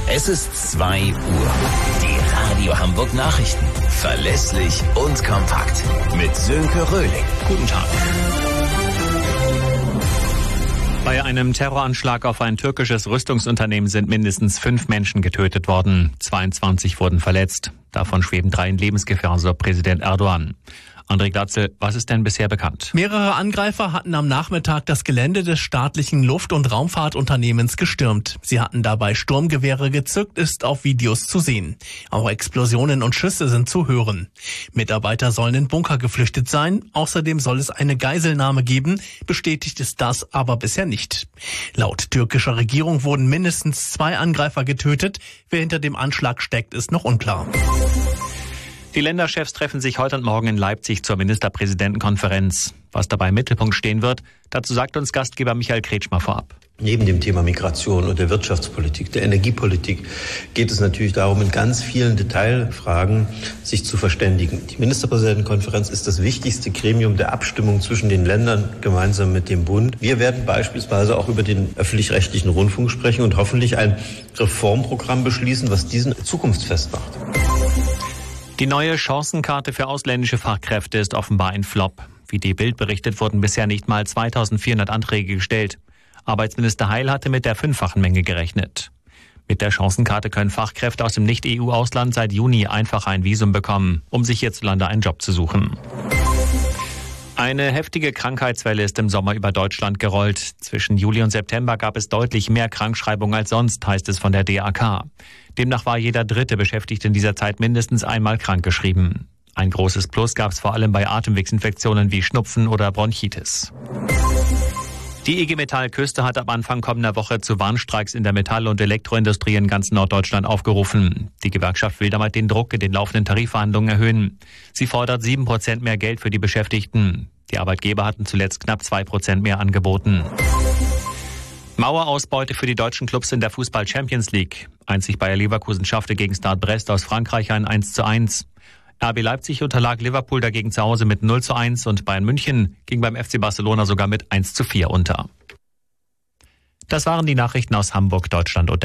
Es ist 2 Uhr. Die Radio Hamburg Nachrichten. Verlässlich und kompakt. Mit Sönke Röhling. Guten Tag. Bei einem Terroranschlag auf ein türkisches Rüstungsunternehmen sind mindestens 5 Menschen getötet worden. 22 wurden verletzt. Davon schweben 3 in Lebensgefahr, so Präsident Erdogan. André Glatzel, was ist denn bisher bekannt? Mehrere Angreifer hatten am Nachmittag das Gelände des staatlichen Luft- und Raumfahrtunternehmens gestürmt. Sie hatten dabei Sturmgewehre gezückt, ist auf Videos zu sehen. Auch Explosionen und Schüsse sind zu hören. Mitarbeiter sollen in Bunker geflüchtet sein. Außerdem soll es eine Geiselnahme geben. Bestätigt ist das aber bisher nicht. Laut türkischer Regierung wurden mindestens 2 Angreifer getötet. Wer hinter dem Anschlag steckt, ist noch unklar. Die Länderchefs treffen sich heute und morgen in Leipzig zur Ministerpräsidentenkonferenz. Was dabei im Mittelpunkt stehen wird, dazu sagt uns Gastgeber Michael Kretschmer vorab. Neben dem Thema Migration und der Wirtschaftspolitik, der Energiepolitik geht es natürlich darum, in ganz vielen Detailfragen sich zu verständigen. Die Ministerpräsidentenkonferenz ist das wichtigste Gremium der Abstimmung zwischen den Ländern gemeinsam mit dem Bund. Wir werden beispielsweise auch über den öffentlich-rechtlichen Rundfunk sprechen und hoffentlich ein Reformprogramm beschließen, was diesen zukunftsfest macht. Die neue Chancenkarte für ausländische Fachkräfte ist offenbar ein Flop. Wie die Bild berichtet, wurden bisher nicht mal 2400 Anträge gestellt. Arbeitsminister Heil hatte mit der 5-fachen Menge gerechnet. Mit der Chancenkarte können Fachkräfte aus dem Nicht-EU-Ausland seit Juni einfach ein Visum bekommen, um sich hierzulande einen Job zu suchen. Eine heftige Krankheitswelle ist im Sommer über Deutschland gerollt. Zwischen Juli und September gab es deutlich mehr Krankschreibungen als sonst, heißt es von der DAK. Demnach war jeder 3. Beschäftigte in dieser Zeit mindestens einmal krankgeschrieben. Ein großes Plus gab es vor allem bei Atemwegsinfektionen wie Schnupfen oder Bronchitis. Die IG Metall Küste hat ab Anfang kommender Woche zu Warnstreiks in der Metall- und Elektroindustrie in ganz Norddeutschland aufgerufen. Die Gewerkschaft will damit den Druck in den laufenden Tarifverhandlungen erhöhen. Sie fordert 7% mehr Geld für die Beschäftigten. Die Arbeitgeber hatten zuletzt knapp 2% mehr angeboten. Mauerausbeute für die deutschen Clubs in der Fußball-Champions League. Einzig Bayer Leverkusen schaffte gegen Stade Brest aus Frankreich ein 1:1. RB Leipzig unterlag Liverpool dagegen zu Hause mit 0:1 und Bayern München ging beim FC Barcelona sogar mit 1:4 unter. Das waren die Nachrichten aus Hamburg, Deutschland und